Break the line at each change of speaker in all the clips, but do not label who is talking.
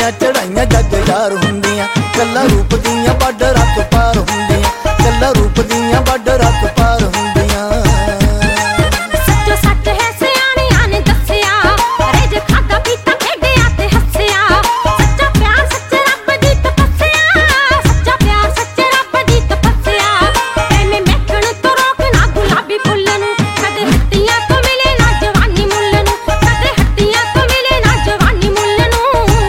ਦੀਆਂ ਚੜਾਈਆਂ ਜੱਗ ਯਾਰ ਹੁੰਦੀਆਂ, ਕੱਲਾ ਰੂਪ ਦੀਆਂ ਬਾਰਡਰਾਂ ਤੋਂ ਪਾਰ ਹੁੰਦੀਆਂ, ਕੱਲਾ ਰੂਪ ਦੀਆਂ ਬਾਰਡਰਾਂ ਤੋਂ ਪਾਰ ਹੁੰਦੀਆਂ।
ਸੱਚੋ ਸੱਚ ਹੈ ਸਿਆਣਿਆਂ ਨੇ ਦੱਸਿਆ, ਰੇਜ ਖਾਦਾ ਪੀਤਾ ਖੇਡਿਆ ਤੇ ਹੱਸਿਆ। ਸੱਚਾ ਪਿਆਰ ਸੱਚ ਰੱਬ ਦੀ ਤਪੱਸਿਆ, ਸੱਚਾ ਪਿਆਰ ਸੱਚ ਰੱਬ ਦੀ ਤਪੱਸਿਆ। ਐਵੇਂ ਮਹਿਕਣ ਤੋਂ ਰੋਕਣਾ ਗੁਲਾਬੀ ਫੁੱਲ ਨੂੰ, ਕਦੇ ਹੱਟੀਆਂ ਤੋਂ ਮਿਲੇ ਨਾ ਜਵਾਨੀ ਮੁੱਲ ਨੂੰ, ਕਦੇ ਹੱਟੀਆਂ ਤੋਂ ਮਿਲੇ ਨਾ ਜਵਾਨੀ ਮੁੱਲ ਨੂੰ।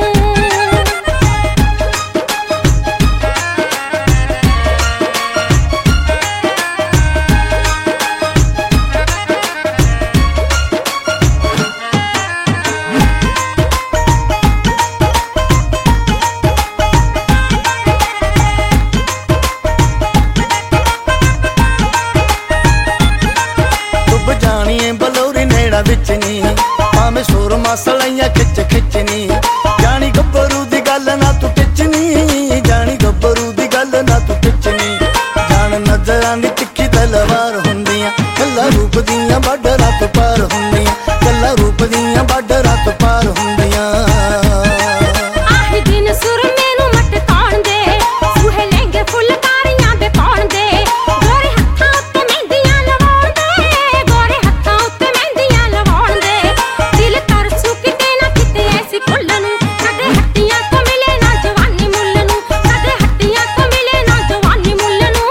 ਡੁੱਬ ਜਾਣੀਏ ਬਲੌਰੀ ਨੇੜਾ ਵਿੱਚ ਨੀ, ਭਾਵੇਂ ਸੁਰ ਮਸਲਾਈਆਂ ਖਿੱਚ ਖਿੱਚ ਨੀ। ਜਾਣੀ ਗੱਭਰੂ ਦੀ ਗੱਲ ਨਾ ਤੂੰ ਟਿੱਚਣੀ, ਜਾਣੀ ਗੱਭਰੂ ਦੀ ਗੱਲ ਨਾ ਤੂੰ ਟਿੱਚਣੀ। ਜਾਣ ਨਜ਼ਰਾਂ ਦੀ ਤਿੱਖੀ ਤਲਵਾਰ ਹੁੰਦੀਆਂ, ਕੱਲਾ ਰੂਪ ਦੀਆਂ ਬਾਰਡਰਾਂ ਤੋਂ ਪਾਰ ਹੁੰਦੀਆਂ, ਕੱਲਾ ਰੂਪ ਦੀਆਂ ਬਾਰਡਰਾਂ ਤੋਂ ਪਾਰ ਹੁੰਦੀਆਂ।
ਆਹੀ ਦਿਨ ਸੁਰਮੇ ਨੂੰ ਮਟਕਾਉਣ ਦੇ, ਸੂਹੇ ਲਹਿੰਗੇ ਫੁਲਕਾਰੀਆਂ ਦੇ ਪਾਉਣ ਦੇ। ਗੋਰੇ ਹੱਥਾਂ ਉੱਤੇ ਮਹਿੰਦੀਆਂ ਲਵਾਉਣ ਦੇ, ਗੋਰੇ ਹੱਥਾਂ ਉੱਤੇ ਮਹਿੰਦੀਆਂ ਲਵਾਉਣ ਦੇ। ਦਿਲ ਤਰਸੂ ਕਿਤੇ ਨਾ ਕਿਤੇ ਐਸੀ ਫੁੱਲ ਨੂੰ, ਕਦੇ ਹੱਟੀਆਂ ਤੋਂ ਮਿਲੇ ਨਾ ਜਵਾਨੀ ਮੁੱਲ ਨੂੰ, ਕਦੇ ਹੱਟੀਆਂ ਤੋਂ ਮਿਲੇ ਨਾ ਜਵਾਨੀ ਮੁੱਲ ਨੂੰ।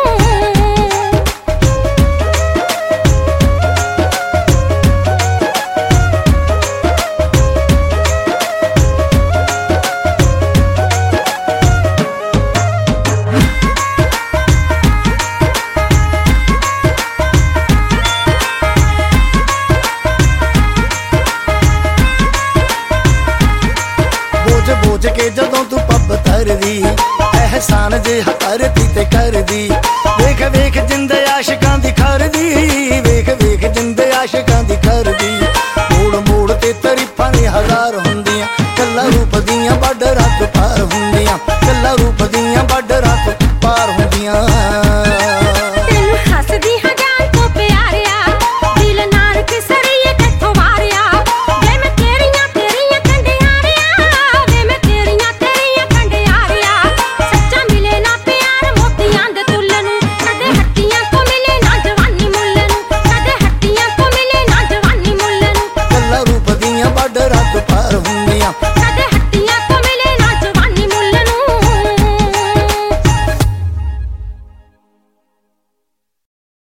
ਬੋਝ ਬੋਝ ਕੇ ਜਦੋਂ ਤੂੰ ਪੱਬ ਧਰਦੀ, ਅਹਿਸਾਨ ਜੇ ਧਰਤੀ ਤੇ ਕਰਦੀ। ਵੇਖ ਵੇਖ ਜਿੰਦ ਆਸ਼ਿਕਾਂ ਦੀ ਖਰਦੀ, ਵੇਖ ਵੇਖ ਜਿੰਦ ਆਸ਼ਿਕਾਂ ਦੀ ਖਰਦੀ।